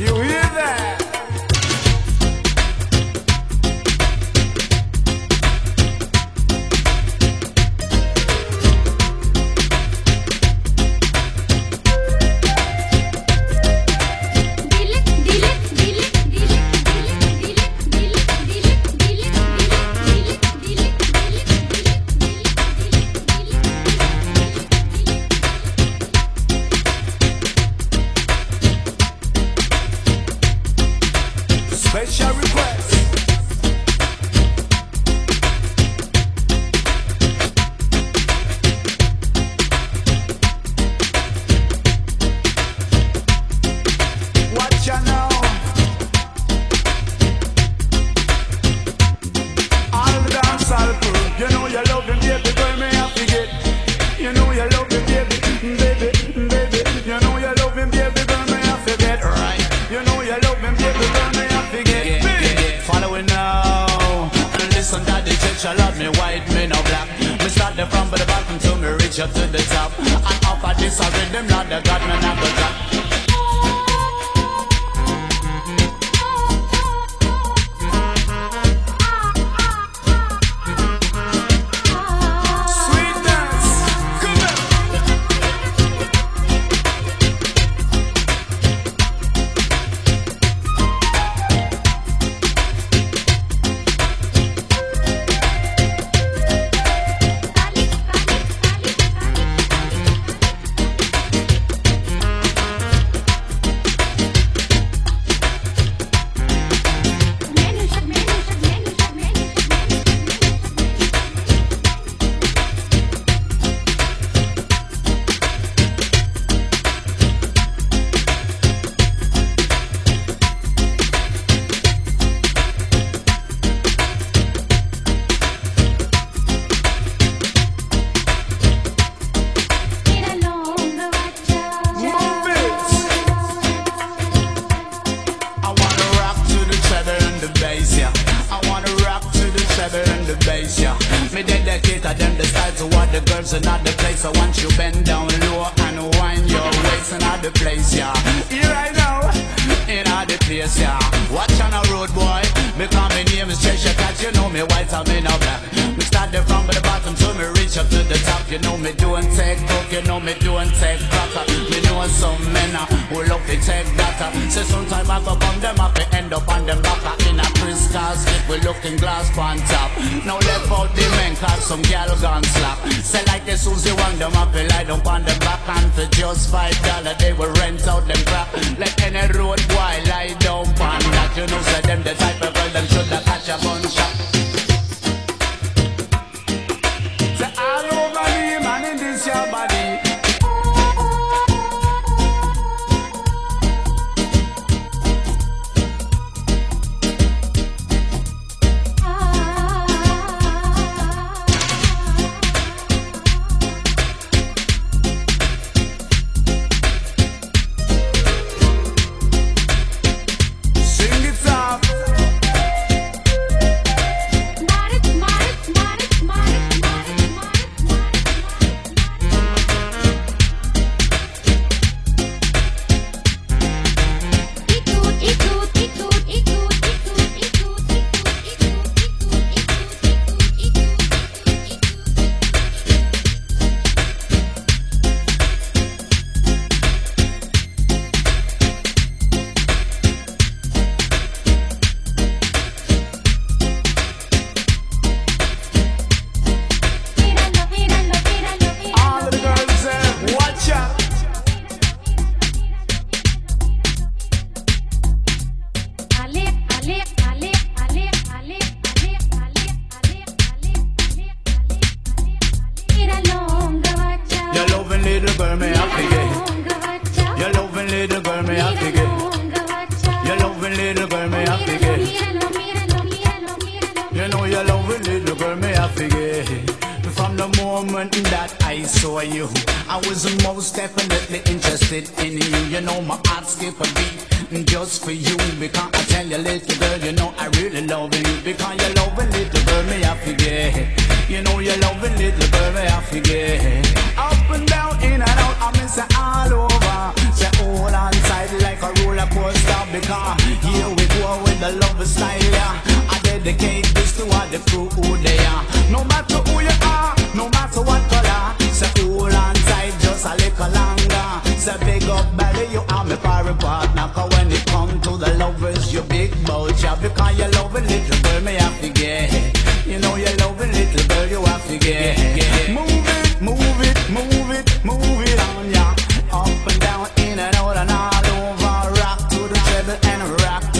You hear that? Special request. Watch ya now. All the dancehall crew, you know you love him, baby, girl, me I forget. You know you love him, baby, baby, baby. You know you love him, baby, girl, me I forget. Right. You know you love him, baby, girl, me I forget. Following now, and listen that the church I love me white, me no black. Me start the from the bottom till me reach up to the top. And off of this I rhythm, Lord the God, me not go drop. Me dedicate to them the style to what the girls in the place. I want you bend down low and wind your waist in the place, yeah. Here I know, in the place, yeah. Watch on a road, boy. Because my name is Cheshire Cat. You know me white, I'm in a black. Me start the from the bottom till me reach up to the top. You know me doing take cook, you know me doing take cracker. Me know some men who love to take data. So sometimes I go come them up and end up on them back. In a Chris casket, we looking glass on top. Now left out the men cause some gal gone slap. Say like the Susie one them up and lie down on the back. And for just $5 they will rent out them crap. Like any road boy lie down on that. You know say them the type of girl them should have catch a gun shot. Say all over me man in this your body. You know you love a little girl, me I forget. From the moment that I saw you, I was most definitely interested in you. You know my heart skip a beat just for you. Because I tell you, little girl, you know I really love you. Because you love a little girl, me I forget. You know you love a little girl, me I forget. Up and down, in and out, I miss it all over. Say hold on tight like a roller coaster. Because here we go with the love style, yeah. I dedicate this to all the crew who they are. No matter who you are, no matter what color. Say hold on tight just a little longer. Say big up belly, you are my party partner. Cause when it come to the lovers, you big vulture. Because you love a little girl, me I forget. You know you love a little girl, you have to get. Move it, move it, move it, move it on ya. Up and down, in and out and all over. Rock to the treble and rock